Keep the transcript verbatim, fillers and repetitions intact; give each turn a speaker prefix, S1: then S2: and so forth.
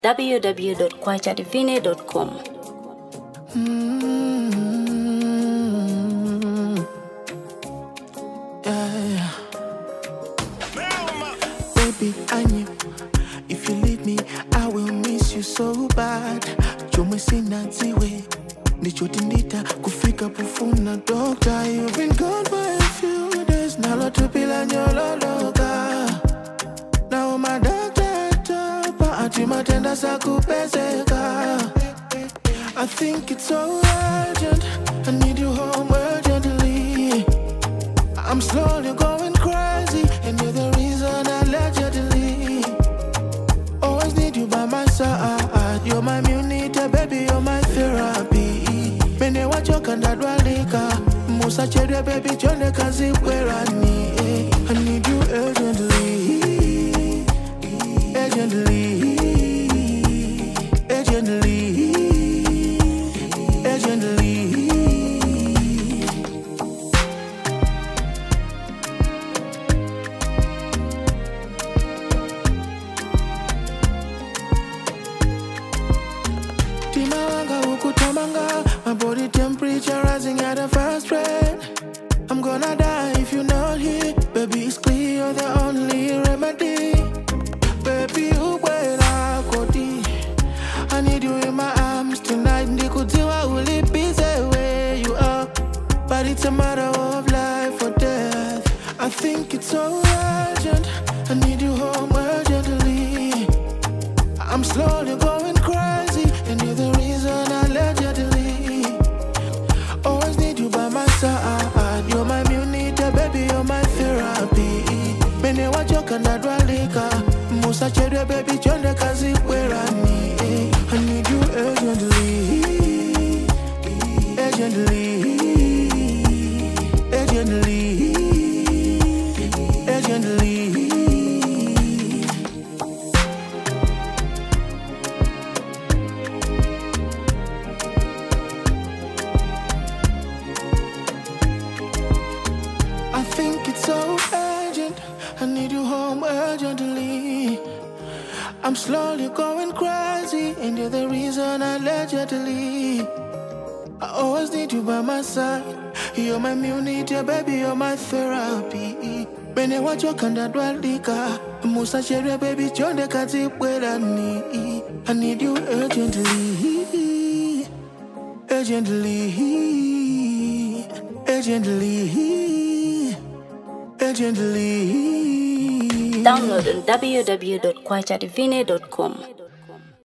S1: w w w dot kwacha divine dot com.
S2: Mm-hmm. Yeah. Baby, I knew if you leave me, I will miss you so bad. Chome sina ziwe nichotinita kufika pufuna doctor. You've been gone for a few days, nalo tupila nyolo loka. Now my doctor topa ati matenda sakupezeka. I think it's so urgent, I need you home urgently. I'm slowly going crazy, and you're the reason I allegedly always need you by my side. You're my immunity, baby, you're my therapy. Mene wachoka ndadwalika, musa chedwe baby, chonde kazi kwerani. I need you urgently, urgently, urgently. My body temperature rising at a fast rate. I'm gonna die if you're not here. Baby, it's clear you're the only remedy. Baby, you wait, I need you in my arms tonight. Ndikutiwa uli busy where you are, but it's a matter of life or death. I think it's so urgent, I need you home urgently. I'm slowly going crazy, and you're the reason I allegedly always need you by my side. You're my immunity, baby, you're my therapy. Mene wachoka ndadwalika, musa chedwe baby, chonde kazi kwerani. I need you urgently, urgently, urgently, urgently. I think it's so urgent, I need you home urgently. I'm slowly going crazy, and you're the reason I allegedly I always need you by my side. You're my immunity, baby, you're my therapy. Mene wachoka ndadwalika, musa chere baby, chonde kazi kwerani. I need you urgently, urgently, urgently, urgently.
S1: Download on w w w dot kwacha divine dot com.